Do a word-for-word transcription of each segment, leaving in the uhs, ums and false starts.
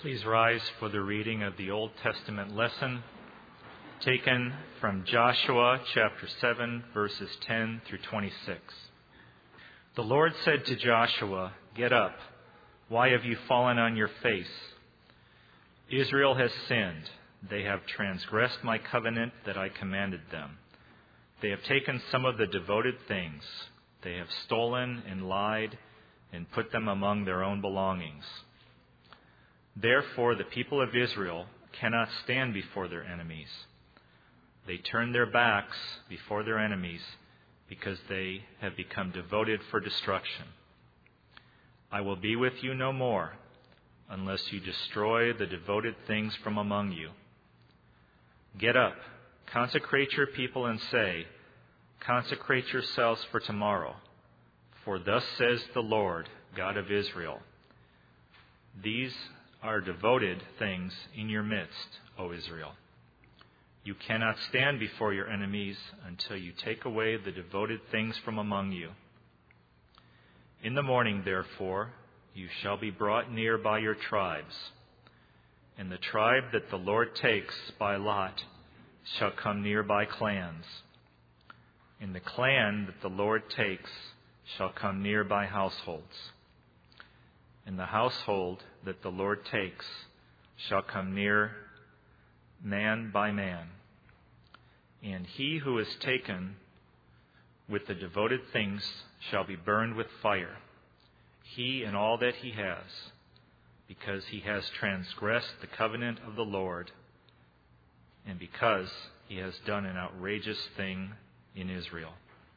Please rise for the reading of the Old Testament lesson taken from Joshua chapter seven, verses ten through twenty-six. The Lord said to Joshua, "Get up. Why have you fallen on your face? Israel has sinned. They have transgressed my covenant that I commanded them. They have taken some of the devoted things. They have stolen and lied and put them among their own belongings. Therefore, the people of Israel cannot stand before their enemies. They turn their backs before their enemies because they have become devoted for destruction. I will be with you no more unless you destroy the devoted things from among you. Get up, consecrate your people and say, 'Consecrate yourselves for tomorrow, for thus says the Lord, God of Israel, these are devoted things in your midst, O Israel. You cannot stand before your enemies until you take away the devoted things from among you. In the morning, therefore, you shall be brought near by your tribes, and the tribe that the Lord takes by lot shall come near by clans, and the clan that the Lord takes shall come near by households. And the household that the Lord takes shall come near man by man. And he who is taken with the devoted things shall be burned with fire, he and all that he has, because he has transgressed the covenant of the Lord, and because he has done an outrageous thing in Israel.'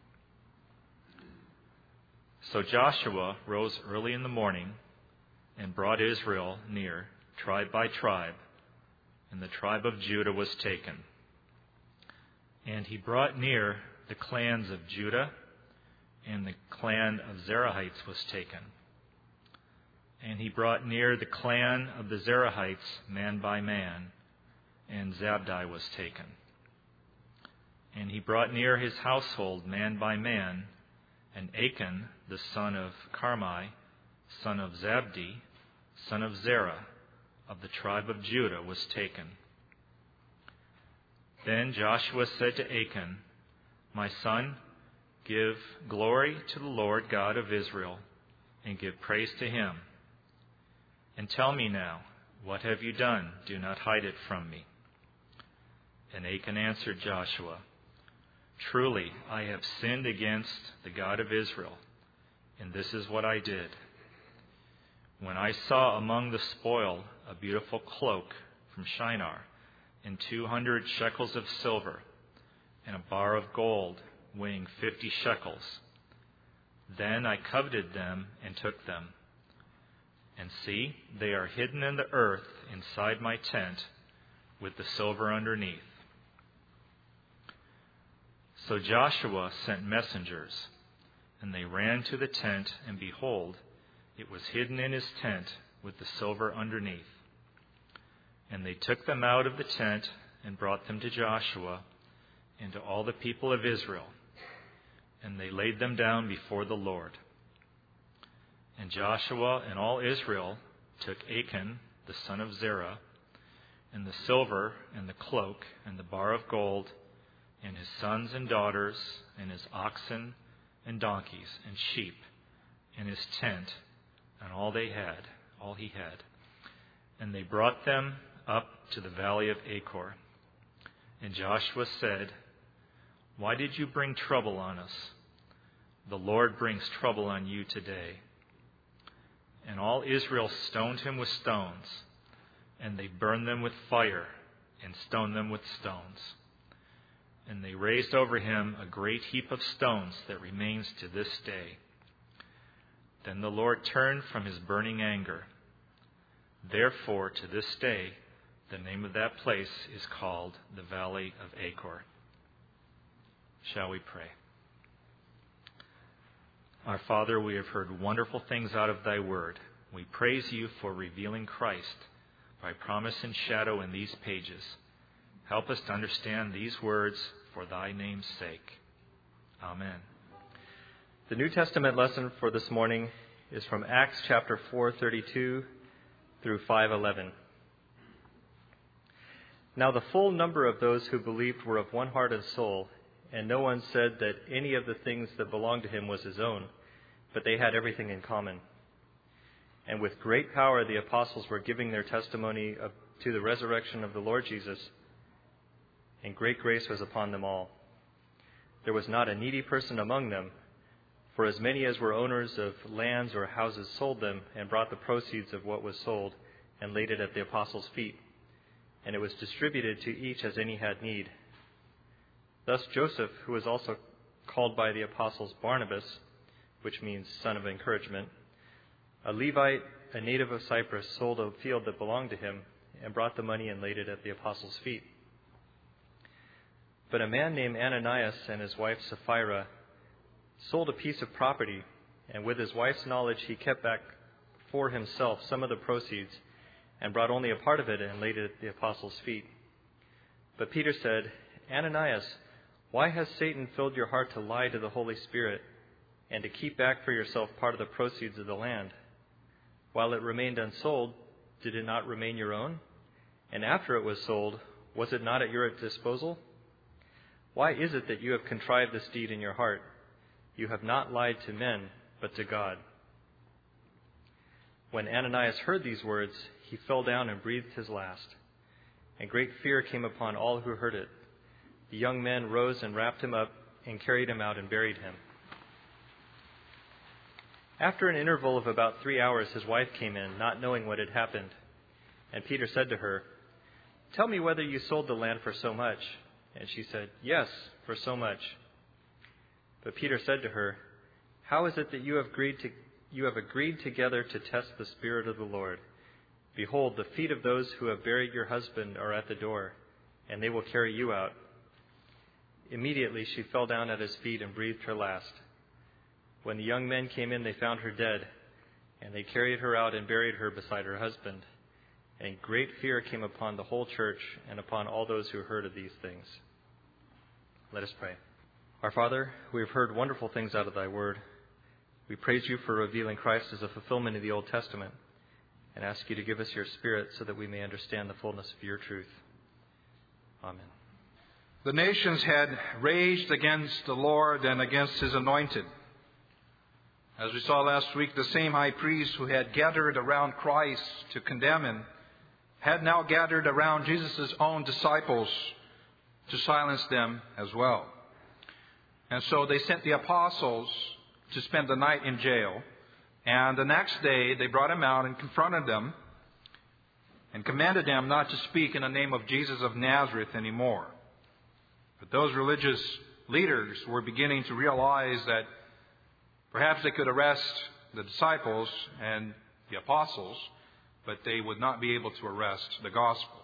So Joshua rose early in the morning and brought Israel near, tribe by tribe, and the tribe of Judah was taken. And he brought near the clans of Judah, and the clan of Zerahites was taken. And he brought near the clan of the Zerahites man by man, and Zabdi was taken. And he brought near his household man by man, and Achan, the son of Carmi, son of Zabdi, son of Zerah, of the tribe of Judah, was taken. Then Joshua said to Achan, 'My son, give glory to the Lord God of Israel, and give praise to him. And tell me now, what have you done? Do not hide it from me.' And Achan answered Joshua, 'Truly, I have sinned against the God of Israel, and this is what I did. When I saw among the spoil a beautiful cloak from Shinar, and two hundred shekels of silver, and a bar of gold weighing fifty shekels, then I coveted them and took them. And see, they are hidden in the earth inside my tent, with the silver underneath.' So Joshua sent messengers, and they ran to the tent, and behold, it was hidden in his tent with the silver underneath. And they took them out of the tent and brought them to Joshua and to all the people of Israel, and they laid them down before the Lord. And Joshua and all Israel took Achan, the son of Zerah, and the silver and the cloak and the bar of gold, and his sons and daughters, and his oxen and donkeys and sheep, and his tent, and all they had, all he had. And they brought them up to the valley of Achor. And Joshua said, 'Why did you bring trouble on us? The Lord brings trouble on you today.' And all Israel stoned him with stones, and they burned them with fire and stoned them with stones. And they raised over him a great heap of stones that remains to this day. Then the Lord turned from his burning anger. Therefore, to this day, the name of that place is called the Valley of Achor." Shall we pray? Our Father, we have heard wonderful things out of thy word. We praise you for revealing Christ by promise and shadow in these pages. Help us to understand these words for thy name's sake. Amen. The New Testament lesson for this morning is from Acts chapter four thirty-two through five eleven. Now the full number of those who believed were of one heart and soul, and no one said that any of the things that belonged to him was his own, but they had everything in common. And with great power the apostles were giving their testimony of, to the resurrection of the Lord Jesus, and great grace was upon them all. There was not a needy person among them, for as many as were owners of lands or houses sold them and brought the proceeds of what was sold and laid it at the apostles' feet, and it was distributed to each as any had need. Thus Joseph, who was also called by the apostles Barnabas, which means son of encouragement, a Levite, a native of Cyprus, sold a field that belonged to him and brought the money and laid it at the apostles' feet. But a man named Ananias and his wife Sapphira sold a piece of property, and with his wife's knowledge he kept back for himself some of the proceeds and brought only a part of it and laid it at the apostles' feet. But Peter said, Ananias, why has Satan filled your heart to lie to the Holy Spirit and to keep back for yourself part of the proceeds of the land? While it remained unsold, did it not remain your own? And after it was sold, was it not at your disposal? Why is it that you have contrived this deed in your heart? You have not lied to men, but to God. When Ananias heard these words, he fell down and breathed his last. And great fear came upon all who heard it. The young men rose and wrapped him up and carried him out and buried him. After an interval of about three hours, his wife came in, not knowing what had happened. And Peter said to her, Tell me whether you sold the land for so much. And she said, Yes, for so much. But Peter said to her, How is it that you have agreed to you have agreed together to test the Spirit of the Lord? Behold, the feet of those who have buried your husband are at the door, and they will carry you out. Immediately she fell down at his feet and breathed her last. When the young men came in, they found her dead, and they carried her out and buried her beside her husband. And great fear came upon the whole church and upon all those who heard of these things. Let us pray. Our Father, we have heard wonderful things out of thy word. We praise you for revealing Christ as a fulfillment of the Old Testament, and ask you to give us your Spirit so that we may understand the fullness of your truth. Amen. The nations had raged against the Lord and against his anointed. As we saw last week, the same high priest who had gathered around Christ to condemn him had now gathered around Jesus' own disciples to silence them as well. And so they sent the apostles to spend the night in jail. And the next day they brought him out and confronted them and commanded them not to speak in the name of Jesus of Nazareth anymore. But those religious leaders were beginning to realize that perhaps they could arrest the disciples and the apostles, but they would not be able to arrest the gospel.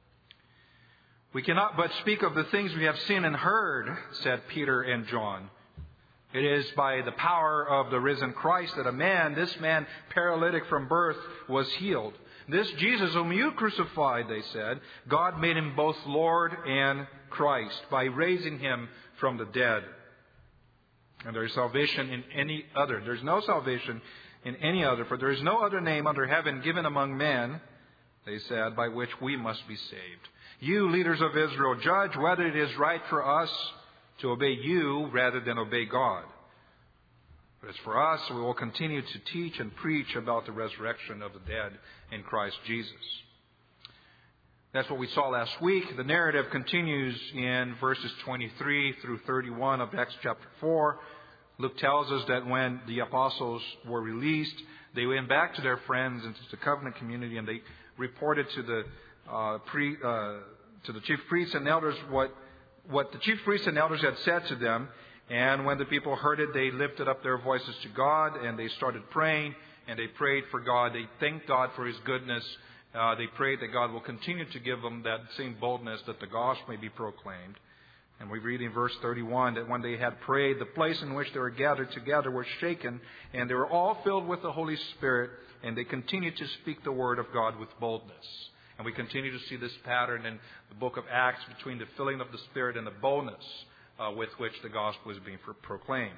We cannot but speak of the things we have seen and heard, said Peter and John. It is by the power of the risen Christ that a man, this man paralytic from birth, was healed. This Jesus whom you crucified, they said, God made him both Lord and Christ by raising him from the dead. And there is salvation in any other. There is no salvation in any other, for there is no other name under heaven given among men, they said, by which we must be saved. You, leaders of Israel, judge whether it is right for us to obey you rather than obey God. But as for us, we will continue to teach and preach about the resurrection of the dead in Christ Jesus. That's what we saw last week. The narrative continues in verses twenty-three through thirty-one of Acts chapter four. Luke tells us that when the apostles were released, they went back to their friends and to the covenant community, and they reported to the uh, pre, uh, to the chief priests and elders what what the chief priests and elders had said to them. And when the people heard it, they lifted up their voices to God, and they started praying, and they prayed for God. They thanked God for his goodness. Uh, they prayed that God will continue to give them that same boldness that the gospel may be proclaimed. And we read in verse thirty-one that when they had prayed, the place in which they were gathered together was shaken, and they were all filled with the Holy Spirit, and they continued to speak the word of God with boldness. And we continue to see this pattern in the book of Acts between the filling of the Spirit and the boldness uh, with which the gospel is being proclaimed.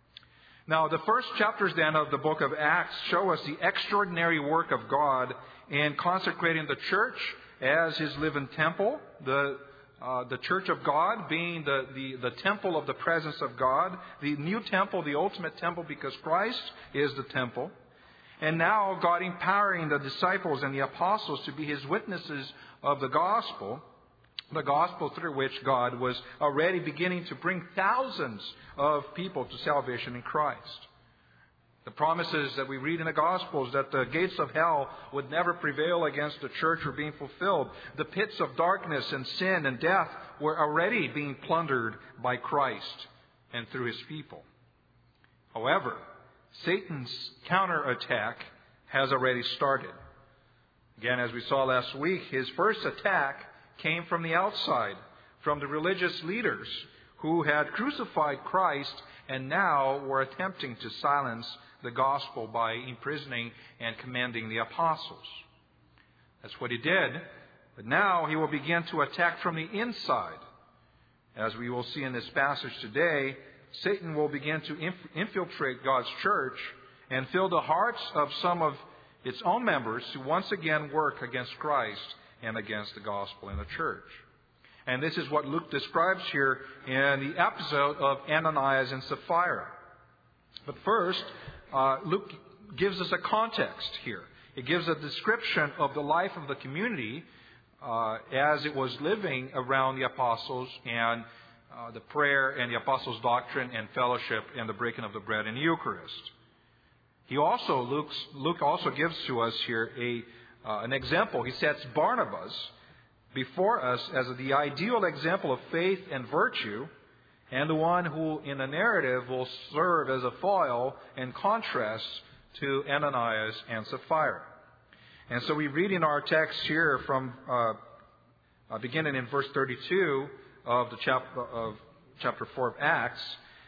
Now, the first chapters then of the book of Acts show us the extraordinary work of God in consecrating the church as His living temple, the uh, the church of God being the, the, the temple of the presence of God, the new temple, the ultimate temple, because Christ is the temple. And now God empowering the disciples and the apostles to be His witnesses of the gospel, the gospel through which God was already beginning to bring thousands of people to salvation in Christ. The promises that we read in the Gospels that the gates of hell would never prevail against the church were being fulfilled. The pits of darkness and sin and death were already being plundered by Christ and through His people. However, Satan's counterattack has already started. Again, as we saw last week, his first attack came from the outside, from the religious leaders who had crucified Christ and now were attempting to silence the gospel by imprisoning and commanding the apostles. That's what he did. But now he will begin to attack from the inside. As we will see in this passage today, Satan will begin to inf- infiltrate God's church and fill the hearts of some of its own members to once again work against Christ and against the gospel in the church. And this is what Luke describes here in the episode of Ananias and Sapphira. But first, uh, Luke gives us a context here. It gives a description of the life of the community uh, as it was living around the apostles and uh, the prayer and the apostles' doctrine and fellowship and the breaking of the bread and the Eucharist. He also, Luke's, Luke also gives to us here a uh, an example. He sets Barnabas before us as the ideal example of faith and virtue, and the one who in the narrative will serve as a foil and contrast to Ananias and Sapphira. And so we read in our text here from uh, uh, beginning in verse thirty-two of the chapter of chapter four of Acts,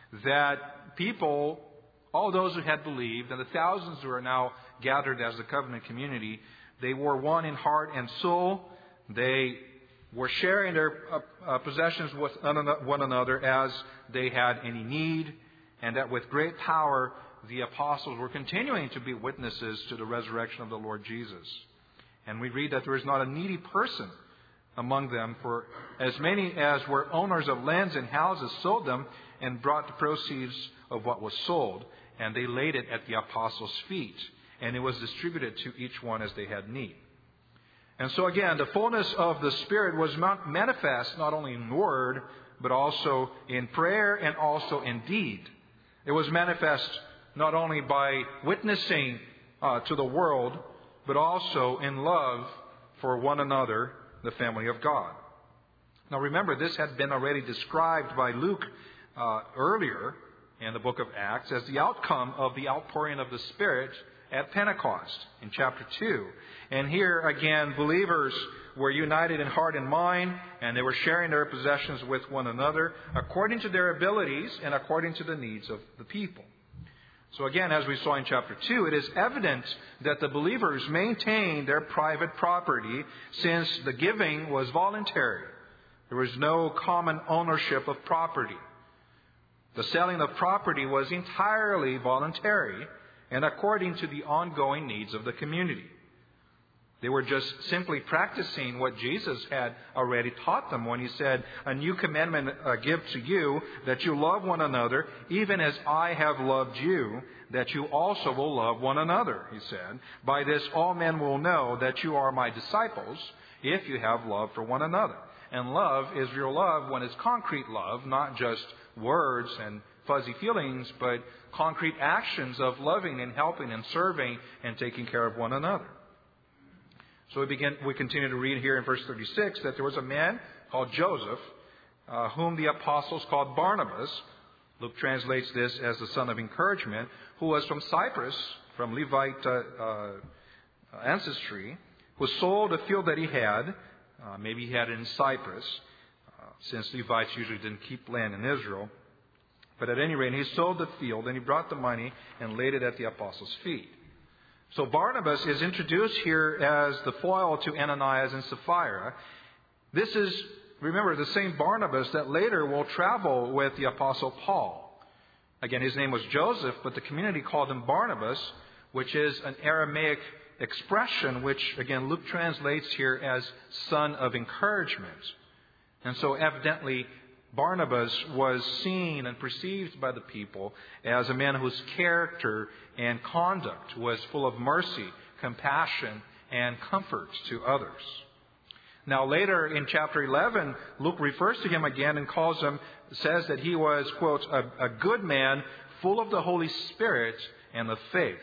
that people, all those who had believed, and the thousands who are now gathered as the covenant community, they were one in heart and soul. They were sharing their uh, uh, possessions with one another as they had any need, and that with great power the apostles were continuing to be witnesses to the resurrection of the Lord Jesus. And we read that there is not a needy person among them, for as many as were owners of lands and houses sold them and brought the proceeds of what was sold, and they laid it at the apostles' feet, and it was distributed to each one as they had need. And so again, the fullness of the Spirit was manifest not only in word, but also in prayer and also in deed. It was manifest not only by witnessing uh, to the world, but also in love for one another, the family of God. Now remember, this had been already described by Luke uh, earlier in the book of Acts as the outcome of the outpouring of the Spirit at Pentecost in chapter two. And here again, believers were united in heart and mind, and they were sharing their possessions with one another according to their abilities and according to the needs of the people. So again, as we saw in chapter two, it is evident that the believers maintained their private property since the giving was voluntary. There was no common ownership of property. The selling of property was entirely voluntary and according to the ongoing needs of the community. They were just simply practicing what Jesus had already taught them when He said, "A new commandment I give to you, that you love one another, even as I have loved you, that you also will love one another," He said. "By this all men will know that you are my disciples, if you have love for one another." And love is real love when it's concrete love, not just words and fuzzy feelings, but concrete actions of loving and helping and serving and taking care of one another. So we begin. We continue to read here in verse thirty-six that there was a man called Joseph, uh, whom the apostles called Barnabas. Luke translates this as the son of encouragement, who was from Cyprus, from Levite uh, uh, ancestry, who sold a field that he had. Uh, maybe he had it in Cyprus, uh, since Levites usually didn't keep land in Israel. But at any rate, he sold the field and he brought the money and laid it at the apostles' feet. So Barnabas is introduced here as the foil to Ananias and Sapphira. This is, remember, the same Barnabas that later will travel with the apostle Paul. Again, his name was Joseph, but the community called him Barnabas, which is an Aramaic expression, which again Luke translates here as son of encouragement. And so evidently Barnabas was seen and perceived by the people as a man whose character and conduct was full of mercy, compassion, and comfort to others. Now later in chapter eleven, Luke refers to him again and calls him, says that he was, quote, a, a good man, full of the Holy Spirit and of faith.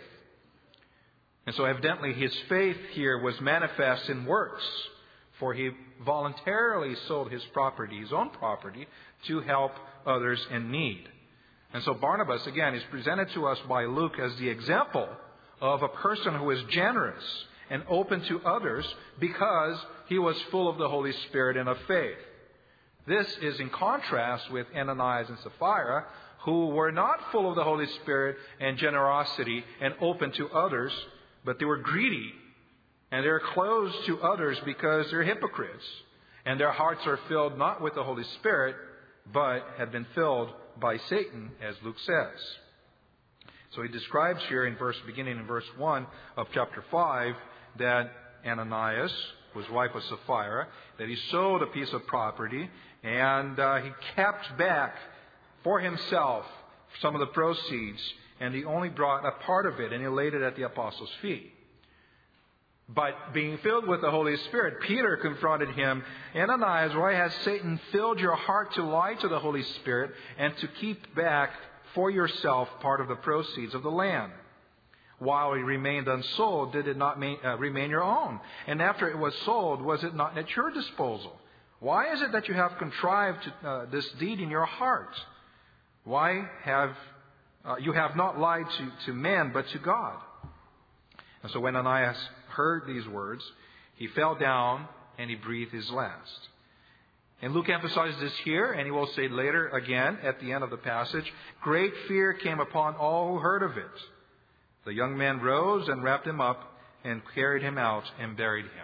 And so evidently his faith here was manifest in works, for he voluntarily sold his property, his own property, to help others in need. And so Barnabas, again, is presented to us by Luke as the example of a person who is generous and open to others because he was full of the Holy Spirit and of faith. This is in contrast with Ananias and Sapphira, who were not full of the Holy Spirit and generosity and open to others, but they were greedy and they're closed to others because they're hypocrites. And their hearts are filled not with the Holy Spirit, but have been filled by Satan, as Luke says. So he describes here in verse, beginning in verse one of chapter five, that Ananias, whose wife was Sapphira, that he sold a piece of property and uh, he kept back for himself some of the proceeds, and he only brought a part of it and he laid it at the apostles' feet. But being filled with the Holy Spirit, Peter confronted him, Ananias, why has Satan filled your heart to lie to the Holy Spirit and to keep back for yourself part of the proceeds of the land? While it remained unsold, did it not ma- uh, remain your own? And after it was sold, was it not at your disposal? Why is it that you have contrived to, uh, this deed in your heart? Why have uh, you have not lied to, to man, but to God? And so when Ananias heard these words, he fell down and he breathed his last. And Luke emphasizes this here, and he will say later again at the end of the passage, great fear came upon all who heard of it. The young man rose and wrapped him up and carried him out and buried him.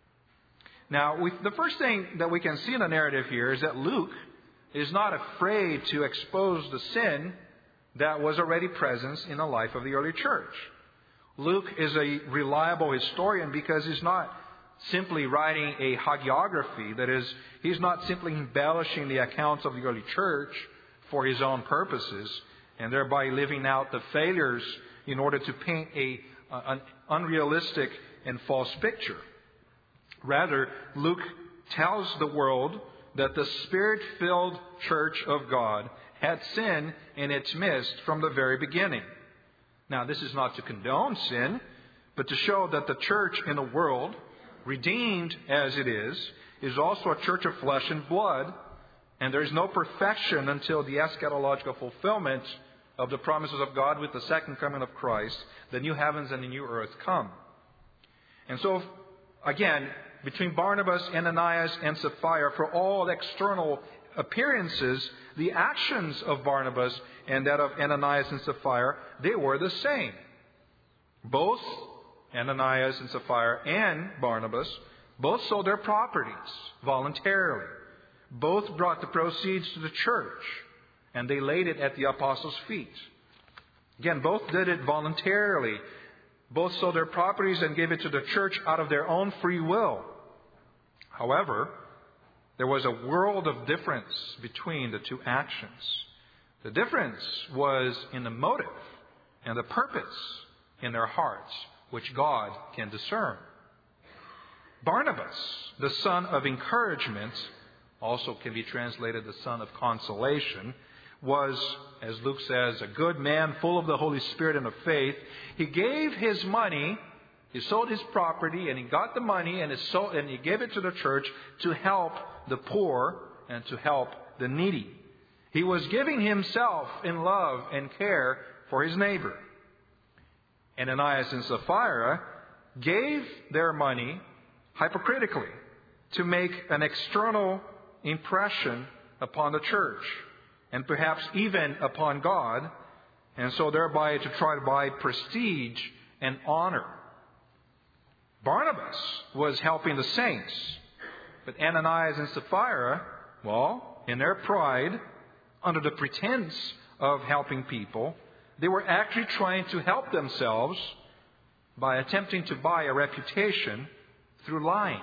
Now, we, the first thing that we can see in the narrative here is that Luke is not afraid to expose the sin that was already present in the life of the early church. Luke is a reliable historian because he's not simply writing a hagiography. That is, he's not simply embellishing the accounts of the early church for his own purposes and thereby living out the failures in order to paint a, an unrealistic and false picture. Rather, Luke tells the world that the Spirit-filled church of God had sin in its midst from the very beginning. Now, this is not to condone sin, but to show that the church in the world, redeemed as it is, is also a church of flesh and blood, and there is no perfection until the eschatological fulfillment of the promises of God with the second coming of Christ, the new heavens and the new earth come. And so, again, between Barnabas, Ananias, and Sapphira, for all external appearances, the actions of Barnabas and that of Ananias and Sapphira, they were the same. Both Ananias and Sapphira and Barnabas both sold their properties voluntarily. Both brought the proceeds to the church, and they laid it at the apostles' feet. Again, both did it voluntarily. Both sold their properties and gave it to the church out of their own free will. However, there was a world of difference between the two actions. The difference was in the motive and the purpose in their hearts, which God can discern. Barnabas, the son of encouragement, also can be translated the son of consolation, was, as Luke says, a good man full of the Holy Spirit and of faith. He gave his money, he sold his property, and he got the money and, sold, and he gave it to the church to help the poor and to help the needy. He was giving himself in love and care for his neighbor. Ananias and Sapphira gave their money hypocritically to make an external impression upon the church and perhaps even upon God, and so thereby to try to buy prestige and honor. Barnabas was helping the saints, but Ananias and Sapphira, well, in their pride, under the pretense of helping people, they were actually trying to help themselves by attempting to buy a reputation through lying.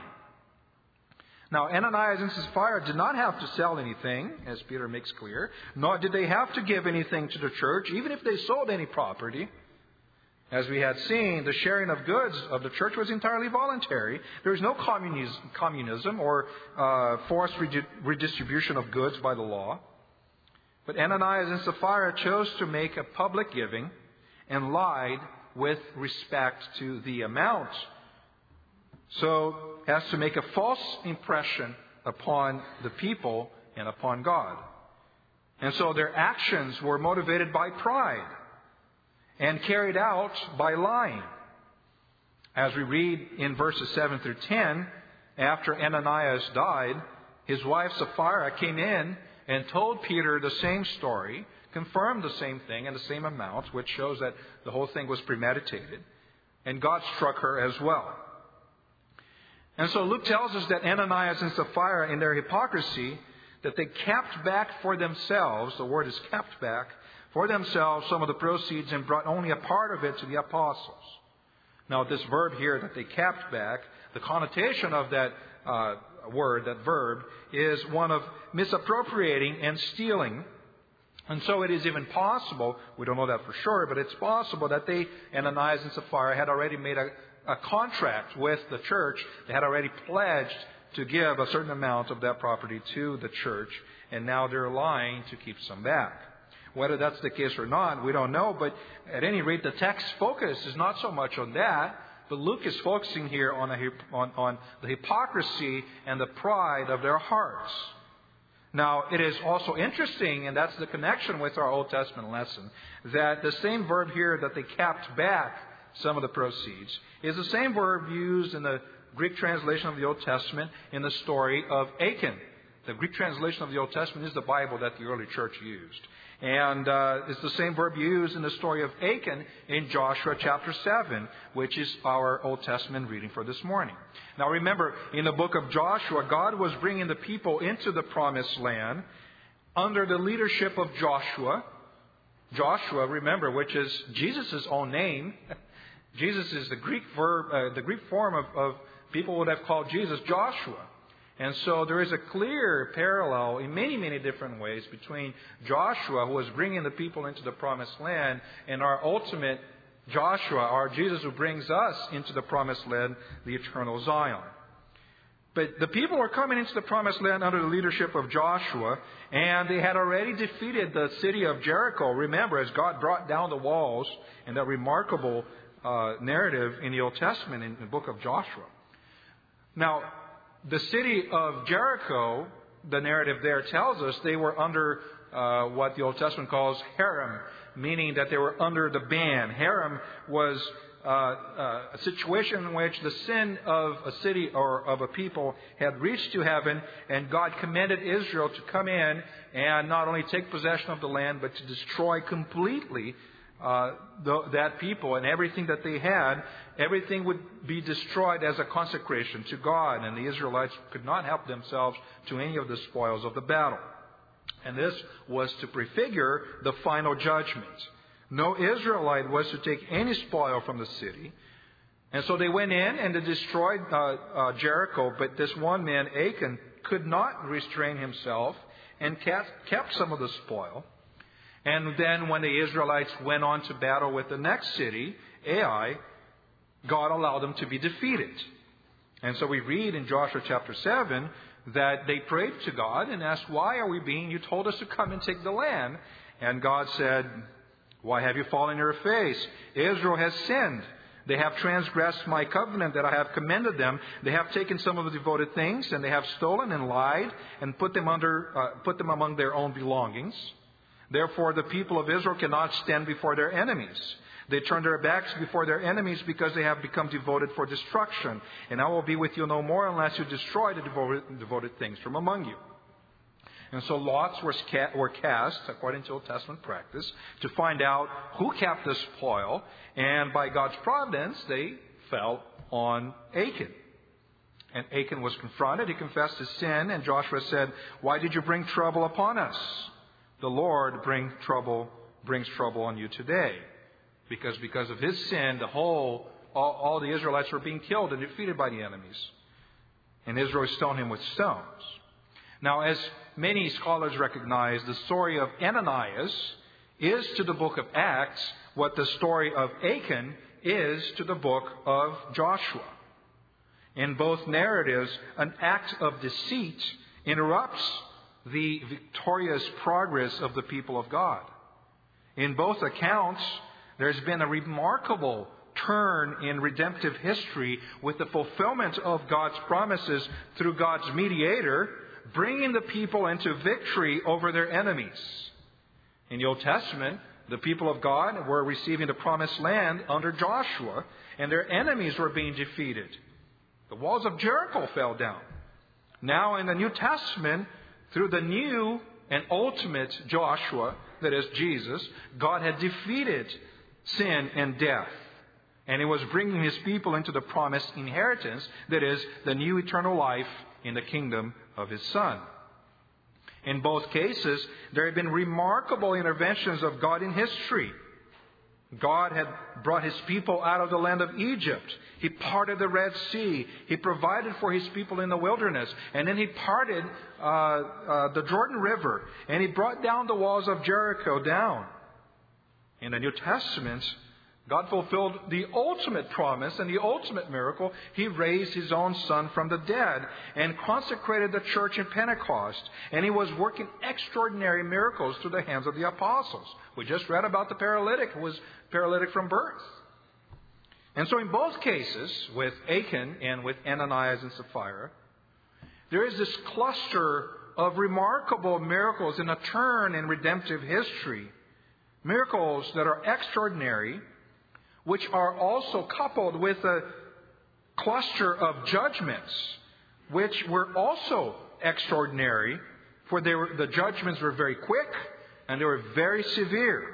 Now, Ananias and Sapphira did not have to sell anything, as Peter makes clear, nor did they have to give anything to the church, even if they sold any property. As we had seen, the sharing of goods of the church was entirely voluntary. There is no communism, communism or uh, forced redistribution of goods by the law. But Ananias and Sapphira chose to make a public giving and lied with respect to the amount, so as to make a false impression upon the people and upon God. And so their actions were motivated by pride and carried out by lying. As we read in verses seven through ten, after Ananias died, his wife Sapphira came in and told Peter the same story, confirmed the same thing and the same amount, which shows that the whole thing was premeditated. And God struck her as well. And so Luke tells us that Ananias and Sapphira, in their hypocrisy, that they kept back for themselves, the word is kept back, for themselves some of the proceeds and brought only a part of it to the apostles. Now, this verb here that they kept back, the connotation of that uh, word, that verb, is one of misappropriating and stealing. And so it is even possible, we don't know that for sure, but it's possible that they, Ananias and Sapphira, had already made a, a contract with the church. They had already pledged to give a certain amount of that property to the church, and now they're lying to keep some back. Whether that's the case or not, we don't know, but at any rate, the text focus is not so much on that, but Luke is focusing here on, a, on, on the hypocrisy and the pride of their hearts. Now, it is also interesting, and that's the connection with our Old Testament lesson, that the same verb here that they kept back some of the proceeds is the same verb used in the Greek translation of the Old Testament in the story of Achan. The Greek translation of the Old Testament is the Bible that the early church used. And uh, it's the same verb used in the story of Achan in Joshua chapter seven, which is our Old Testament reading for this morning. Now remember, in the book of Joshua, God was bringing the people into the promised land under the leadership of Joshua. Joshua, remember, which is Jesus' own name. Jesus is the Greek verb, uh, the Greek form of, of people would have called Jesus Joshua. And so there is a clear parallel in many, many different ways between Joshua, who was bringing the people into the promised land, and our ultimate Joshua, our Jesus, who brings us into the promised land, the eternal Zion. But the people were coming into the promised land under the leadership of Joshua, and they had already defeated the city of Jericho. Remember, as God brought down the walls in that remarkable uh, narrative in the Old Testament in the book of Joshua. Now, the city of Jericho, the narrative there tells us, they were under uh, what the Old Testament calls herem, meaning that they were under the ban. Herem was uh, uh, a situation in which the sin of a city or of a people had reached to heaven, and God commanded Israel to come in and not only take possession of the land, but to destroy completely Uh, the, that people and everything that they had. Everything would be destroyed as a consecration to God, and the Israelites could not help themselves to any of the spoils of the battle. And this was to prefigure the final judgment. No Israelite was to take any spoil from the city. And so they went in and they destroyed uh, uh, Jericho, but this one man, Achan, could not restrain himself and kept, kept some of the spoil. And then when the Israelites went on to battle with the next city, Ai, God allowed them to be defeated. And so we read in Joshua chapter seven that they prayed to God and asked, why are we being, you told us to come and take the land. And God said, why have you fallen on your face? Israel has sinned. They have transgressed my covenant that I have commanded them. They have taken some of the devoted things, and they have stolen and lied and put them under, uh, put them among their own belongings. Therefore, the people of Israel cannot stand before their enemies. They turn their backs before their enemies because they have become devoted for destruction. And I will be with you no more unless you destroy the devoted, devoted things from among you. And so lots were cast, according to Old Testament practice, to find out who kept the spoil. And by God's providence, they fell on Achan. And Achan was confronted. He confessed his sin. And Joshua said, why did you bring trouble upon us? The Lord bring trouble, brings trouble on you today. Because because of his sin, the whole all, all the Israelites were being killed and defeated by the enemies. And Israel stoned him with stones. Now, as many scholars recognize, the story of Ananias is to the book of Acts what the story of Achan is to the book of Joshua. In both narratives, an act of deceit interrupts the victorious progress of the people of God. In both accounts, there's been a remarkable turn in redemptive history with the fulfillment of God's promises through God's mediator, bringing the people into victory over their enemies. In the Old Testament, the people of God were receiving the promised land under Joshua, and their enemies were being defeated. The walls of Jericho fell down. Now in the New Testament, through the new and ultimate Joshua, that is Jesus, God had defeated sin and death. And He was bringing His people into the promised inheritance, that is, the new eternal life in the kingdom of His Son. In both cases, there have been remarkable interventions of God in history. God had brought His people out of the land of Egypt. He parted the Red Sea. He provided for His people in the wilderness. And then He parted uh, uh, the Jordan River. And He brought down the walls of Jericho down. In the New Testament, God fulfilled the ultimate promise and the ultimate miracle. He raised His own Son from the dead and consecrated the church in Pentecost. And He was working extraordinary miracles through the hands of the apostles. We just read about the paralytic who was paralytic from birth. And so in both cases, with Achan and with Ananias and Sapphira, there is this cluster of remarkable miracles in a turn in redemptive history. Miracles that are extraordinary, which are also coupled with a cluster of judgments, which were also extraordinary, for they were, the judgments were very quick and they were very severe.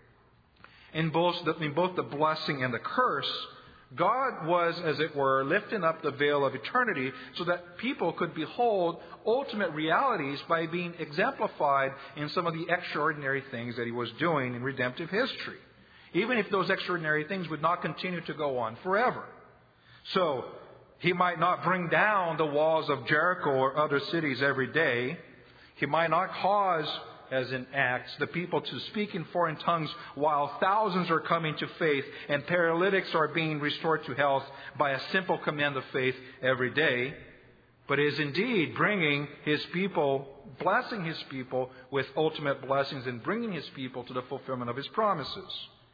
In both, the, in both the blessing and the curse, God was, as it were, lifting up the veil of eternity so that people could behold ultimate realities by being exemplified in some of the extraordinary things that He was doing in redemptive history, even if those extraordinary things would not continue to go on forever. So, He might not bring down the walls of Jericho or other cities every day. He might not cause, as in Acts, the people to speak in foreign tongues while thousands are coming to faith and paralytics are being restored to health by a simple command of faith every day. But is indeed bringing His people, blessing His people with ultimate blessings and bringing His people to the fulfillment of His promises.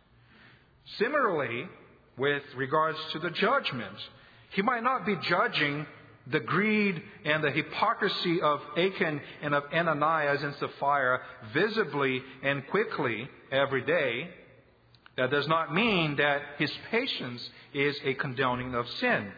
Similarly, with regards to the judgment, He might not be judging the greed and the hypocrisy of Achan and of Ananias and Sapphira visibly and quickly every day. That does not mean that His patience is a condoning of sin.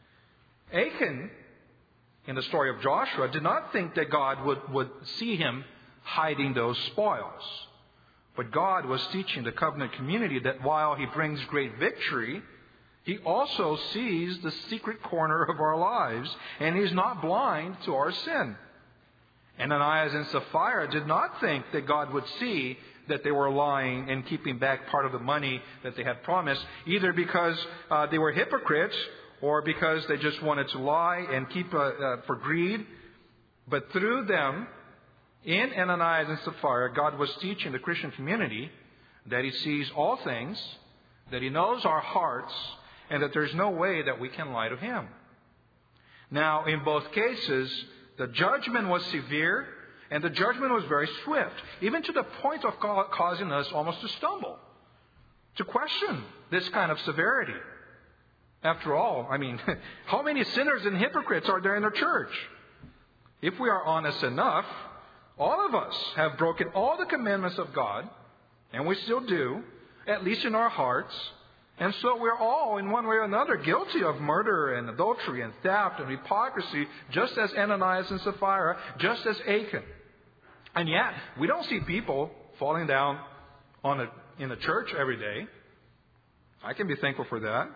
Achan, in the story of Joshua, did not think that God would, would see him hiding those spoils. But God was teaching the covenant community that while He brings great victory, He also sees the secret corner of our lives, and He's not blind to our sin. Ananias and Sapphira did not think that God would see that they were lying and keeping back part of the money that they had promised, either because uh, they were hypocrites or because they just wanted to lie and keep uh, uh, for greed. But through them, in Ananias and Sapphira, God was teaching the Christian community that He sees all things, that He knows our hearts, and that there's no way that we can lie to Him. Now, in both cases, the judgment was severe, and the judgment was very swift, even to the point of causing us almost to stumble, to question this kind of severity. After all, I mean, how many sinners and hypocrites are there in the church? If we are honest enough, all of us have broken all the commandments of God, and we still do, at least in our hearts. And so we're all, in one way or another, guilty of murder and adultery and theft and hypocrisy, just as Ananias and Sapphira, just as Achan. And yet, we don't see people falling down on a, in the church every day. I can be thankful for that.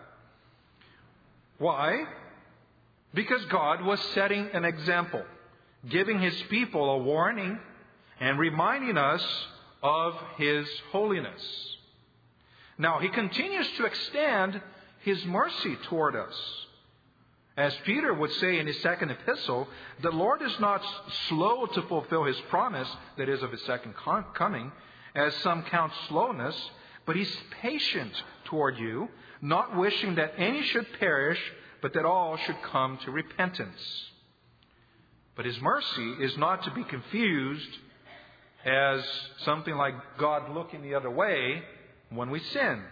Why? Because God was setting an example, giving His people a warning and reminding us of His holiness. Now, He continues to extend His mercy toward us. As Peter would say in his second epistle, the Lord is not slow to fulfill His promise, that is, of His second coming, as some count slowness, but He's patient toward you, not wishing that any should perish, but that all should come to repentance. But His mercy is not to be confused as something like God looking the other way when we sin.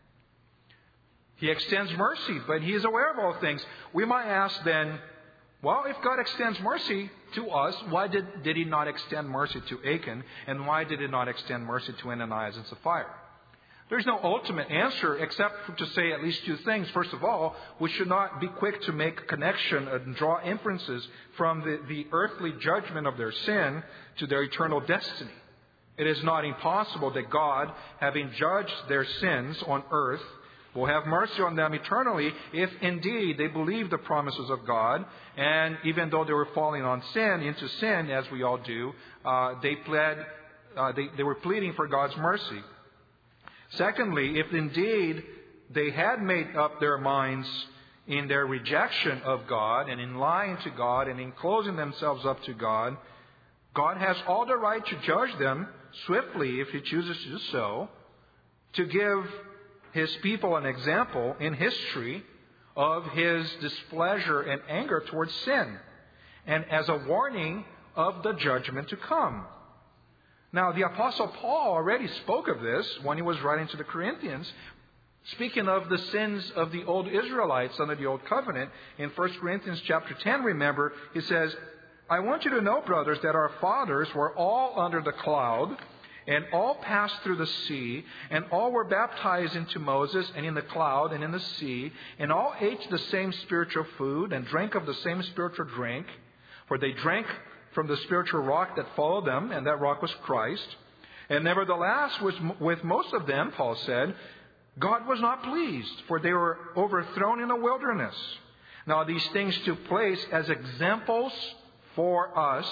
He extends mercy, but He is aware of all things. We might ask then, well, if God extends mercy to us, why did, did He not extend mercy to Achan? And why did He not extend mercy to Ananias and Sapphira? There's no ultimate answer except to say at least two things. First of all, we should not be quick to make a connection and draw inferences from the, the earthly judgment of their sin to their eternal destiny. It is not impossible that God, having judged their sins on earth, will have mercy on them eternally if indeed they believe the promises of God, and even though they were falling on sin, into sin, as we all do, uh, they pled, uh, they, they were pleading for God's mercy. Secondly, if indeed they had made up their minds in their rejection of God and in lying to God and in closing themselves up to God, God has all the right to judge them swiftly if He chooses to do so, to give His people an example in history of His displeasure and anger towards sin, and as a warning of the judgment to come. Now, the Apostle Paul already spoke of this when he was writing to the Corinthians, speaking of the sins of the old Israelites under the Old Covenant. In First Corinthians chapter ten, remember, he says, I want you to know, brothers, that our fathers were all under the cloud, and all passed through the sea, and all were baptized into Moses, and in the cloud, and in the sea, and all ate the same spiritual food, and drank of the same spiritual drink, for they drank from the spiritual rock that followed them, and that rock was Christ. And nevertheless, with most of them, Paul said, God was not pleased, for they were overthrown in the wilderness. Now, these things took place as examples for us,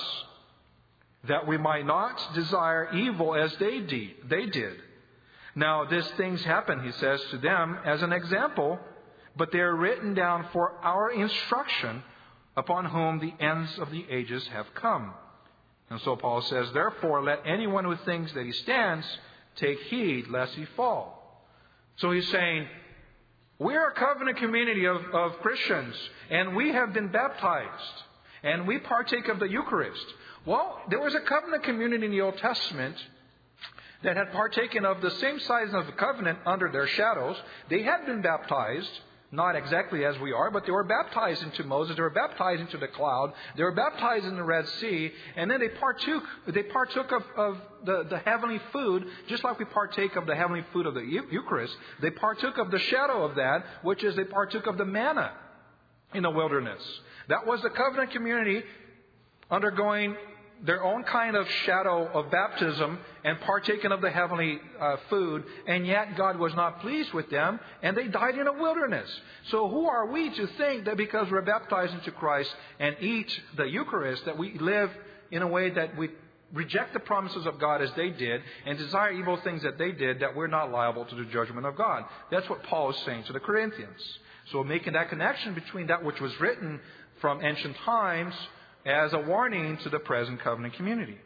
that we might not desire evil as they did. They did. Now, these things happened, he says, to them as an example, but they are written down for our instruction, upon whom the ends of the ages have come. And so Paul says, therefore, let anyone who thinks that he stands take heed lest he fall. So he's saying, we're a covenant community of, of Christians, and we have been baptized, and we partake of the Eucharist. Well, there was a covenant community in the Old Testament that had partaken of the same size of the covenant under their shadows. They had been baptized, not exactly as we are, but they were baptized into Moses, they were baptized into the cloud, they were baptized in the Red Sea, and then they partook, they partook of, of the, the heavenly food, just like we partake of the heavenly food of the Eucharist. They partook of the shadow of that, which is they partook of the manna in the wilderness. That was the covenant community undergoing their own kind of shadow of baptism and partaking of the heavenly uh, food, and yet God was not pleased with them, and they died in a wilderness. So who are we to think that because we're baptized into Christ and eat the Eucharist, that we live in a way that we reject the promises of God as they did and desire evil things that they did, that we're not liable to the judgment of God? That's what Paul is saying to the Corinthians. So making that connection between that which was written from ancient times as a warning to the present covenant community.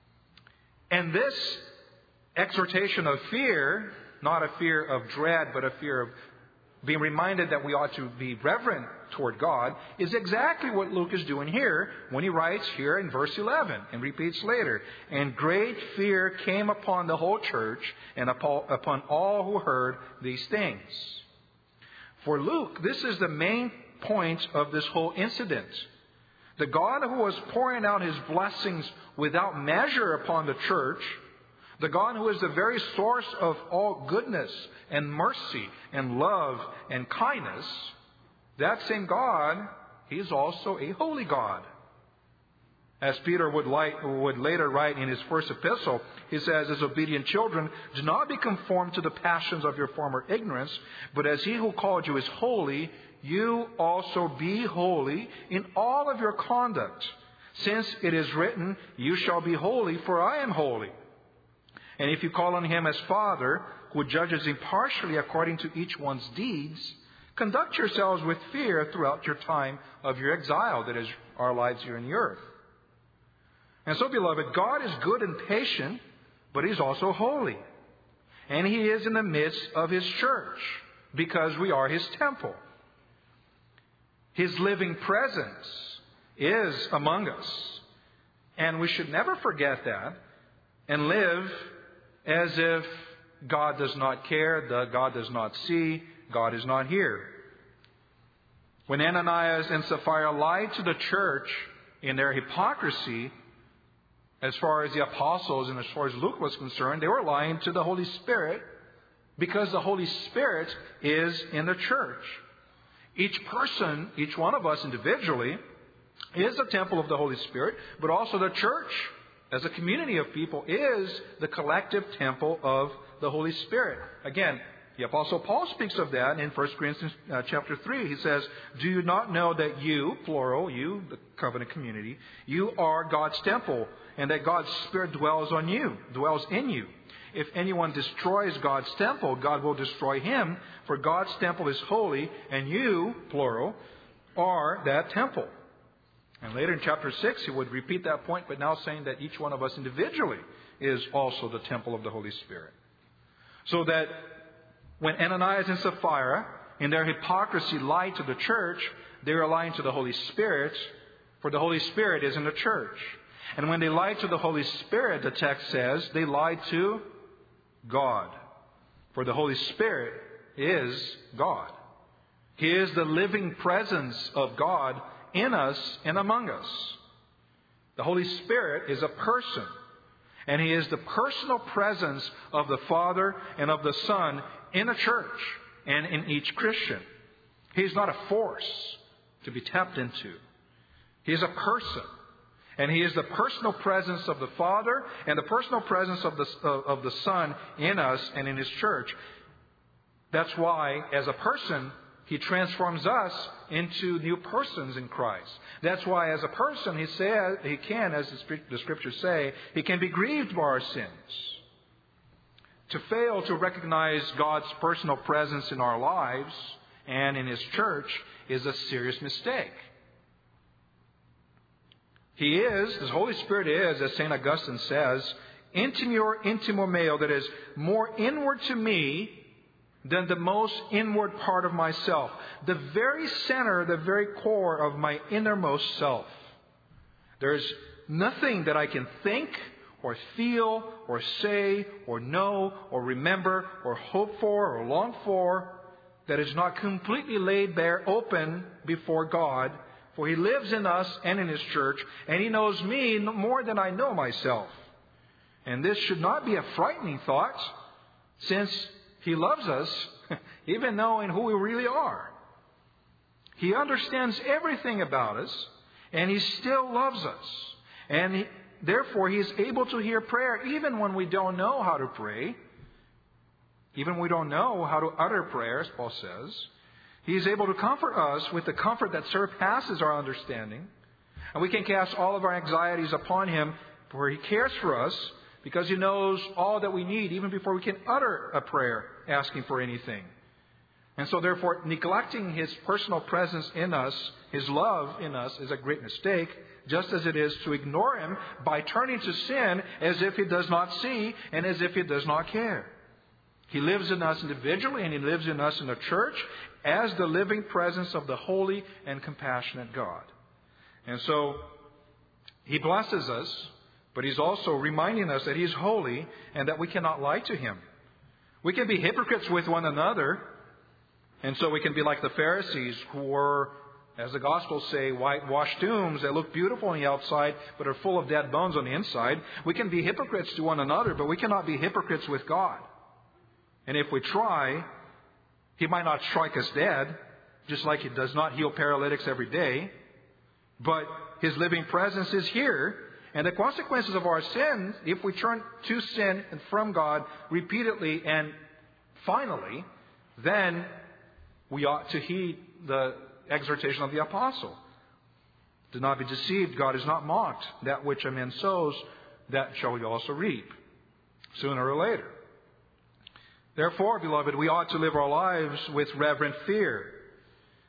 And this exhortation of fear, not a fear of dread, but a fear of being reminded that we ought to be reverent toward God, is exactly what Luke is doing here when he writes here in verse eleven and repeats later. And great fear came upon the whole church and upon all who heard these things. For Luke, this is the main point of this whole incident. The God who was pouring out His blessings without measure upon the church, the God who is the very source of all goodness and mercy and love and kindness, that same God, He is also a holy God. As Peter would, like, would later write in his first epistle, he says, as obedient children, do not be conformed to the passions of your former ignorance, but as He who called you is holy, you also be holy in all of your conduct, since it is written, you shall be holy, for I am holy. And if you call on Him as Father, who judges impartially according to each one's deeds, conduct yourselves with fear throughout your time of your exile, that is, our lives here on the earth. And so, beloved, God is good and patient, but He's also holy. And He is in the midst of His church, because we are His temple. His living presence is among us. And we should never forget that and live as if God does not care, that God does not see, God is not here. When Ananias and Sapphira lied to the church in their hypocrisy, as far as the apostles and as far as Luke was concerned, they were lying to the Holy Spirit, because the Holy Spirit is in the church. Each person, each one of us individually, is a temple of the Holy Spirit, but also the church, as a community of people, is the collective temple of the Holy Spirit. Again, the Apostle Paul speaks of that in First Corinthians uh, chapter three. He says, "Do you not know that you," plural, you, the covenant community, "you are God's temple, and that God's Spirit dwells on you, dwells in you? If anyone destroys God's temple, God will destroy him, for God's temple is holy, and you," plural, "are that temple." And later in chapter six, he would repeat that point, but now saying that each one of us individually is also the temple of the Holy Spirit. So that when Ananias and Sapphira, in their hypocrisy, lied to the church, they were lying to the Holy Spirit, for the Holy Spirit is in the church. And when they lied to the Holy Spirit, the text says, they lied to God. For the Holy Spirit is God. He is the living presence of God in us and among us. The Holy Spirit is a person. And He is the personal presence of the Father and of the Son in the church and in each Christian. He is not a force to be tapped into. He is a person. And He is the personal presence of the Father and the personal presence of the, of the Son in us and in His church. That's why, as a person, He transforms us into new persons in Christ. That's why, as a person, He says He can, as the Scriptures say, He can be grieved by our sins. To fail to recognize God's personal presence in our lives and in His church is a serious mistake. He is, His Holy Spirit is, as Saint Augustine says, intimor intimo meo, that is, more inward to me than the most inward part of myself. The very center, the very core of my innermost self. There's nothing that I can think or feel or say or know or remember or hope for or long for that is not completely laid bare open before God. For He lives in us and in His church, and He knows me more than I know myself. And this should not be a frightening thought, since He loves us, even knowing who we really are. He understands everything about us, and He still loves us. And he, therefore, He is able to hear prayer even when we don't know how to pray. Even when we don't know how to utter prayer, as Paul says. He is able to comfort us with the comfort that surpasses our understanding. And we can cast all of our anxieties upon Him, for He cares for us, because He knows all that we need even before we can utter a prayer asking for anything. And so therefore, neglecting His personal presence in us, His love in us, is a great mistake, just as it is to ignore Him by turning to sin as if He does not see and as if He does not care. He lives in us individually, and He lives in us in the church as the living presence of the holy and compassionate God. And so He blesses us, but He's also reminding us that He is holy and that we cannot lie to Him. We can be hypocrites with one another, and so we can be like the Pharisees, who were, as the Gospels say, whitewashed tombs that look beautiful on the outside but are full of dead bones on the inside. We can be hypocrites to one another, but we cannot be hypocrites with God. And if we try, He might not strike us dead, just like He does not heal paralytics every day. But His living presence is here. And the consequences of our sins, if we turn to sin and from God repeatedly and finally, then we ought to heed the exhortation of the apostle. Do not be deceived. God is not mocked. That which a man sows, that shall he also reap, sooner or later. Therefore, beloved, we ought to live our lives with reverent fear,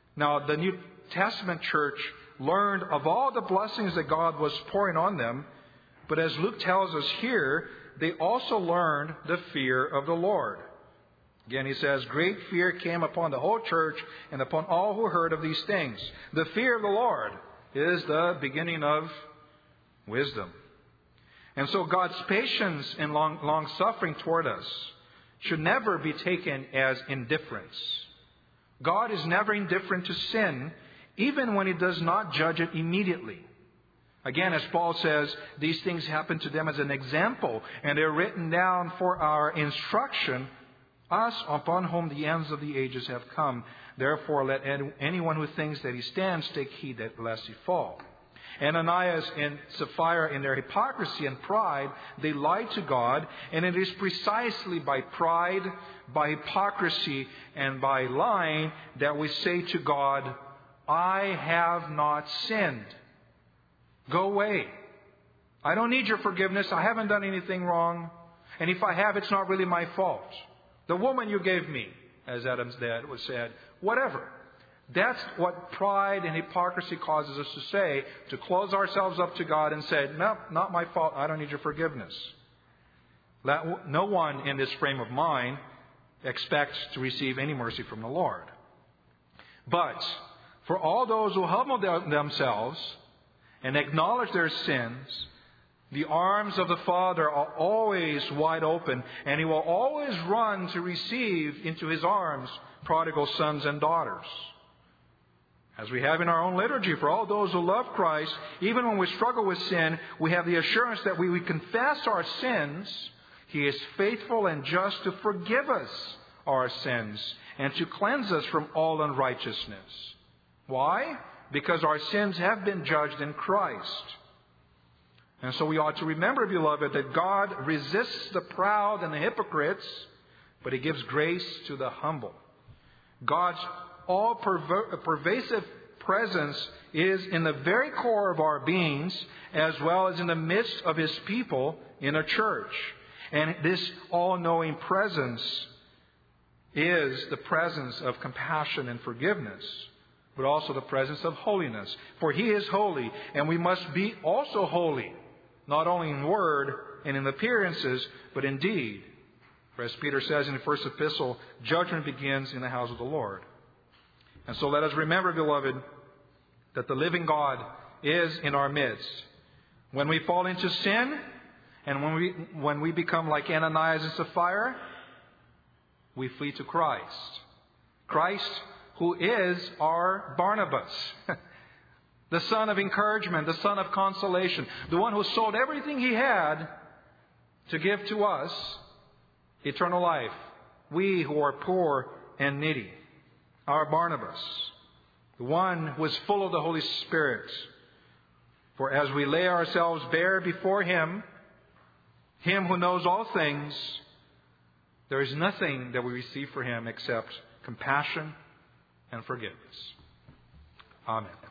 Now, the New Testament church learned of all the blessings that God was pouring on them, but as Luke tells us here, they also learned the fear of the Lord. Again, he says, great fear came upon the whole church and upon all who heard of these things. The fear of the Lord is the beginning of wisdom. And so God's patience and long, long suffering toward us should never be taken as indifference. God is never indifferent to sin, even when He does not judge it immediately. Again, as Paul says, these things happen to them as an example, and they're written down for our instruction, us upon whom the ends of the ages have come. Therefore, let anyone who thinks that he stands take heed that lest he fall. Ananias and Sapphira, in their hypocrisy and pride, they lied to God, and it is precisely by pride, by hypocrisy, and by lying that we say to God, I have not sinned. Go away. I don't need your forgiveness. I haven't done anything wrong. And if I have, it's not really my fault. The woman you gave me, as Adam's dad was said, whatever. That's what pride and hypocrisy causes us to say, to close ourselves up to God and say, no, not my fault. I don't need your forgiveness. No one in this frame of mind expects to receive any mercy from the Lord. But for all those who humble themselves and acknowledge their sins, the arms of the Father are always wide open, and He will always run to receive into His arms prodigal sons and daughters. As we have in our own liturgy, for all those who love Christ, even when we struggle with sin, we have the assurance that we, we confess our sins. He is faithful and just to forgive us our sins and to cleanse us from all unrighteousness. Why? Because our sins have been judged in Christ. And so we ought to remember, beloved, that God resists the proud and the hypocrites, but He gives grace to the humble. God's all-pervasive presence is in the very core of our beings, as well as in the midst of His people in a church. And this all-knowing presence is the presence of compassion and forgiveness, but also the presence of holiness. For He is holy, and we must be also holy, not only in word and in appearances, but in deed. For as Peter says in the first epistle, judgment begins in the house of the Lord. And so let us remember, beloved, that the living God is in our midst. When we fall into sin, and when we when we become like Ananias and Sapphira, we flee to Christ. Christ, who is our Barnabas, the son of encouragement, the son of consolation, the one who sold everything he had to give to us eternal life. We who are poor and needy. Our Barnabas, the one who is full of the Holy Spirit. For as we lay ourselves bare before Him, Him who knows all things, there is nothing that we receive for Him except compassion and forgiveness. Amen.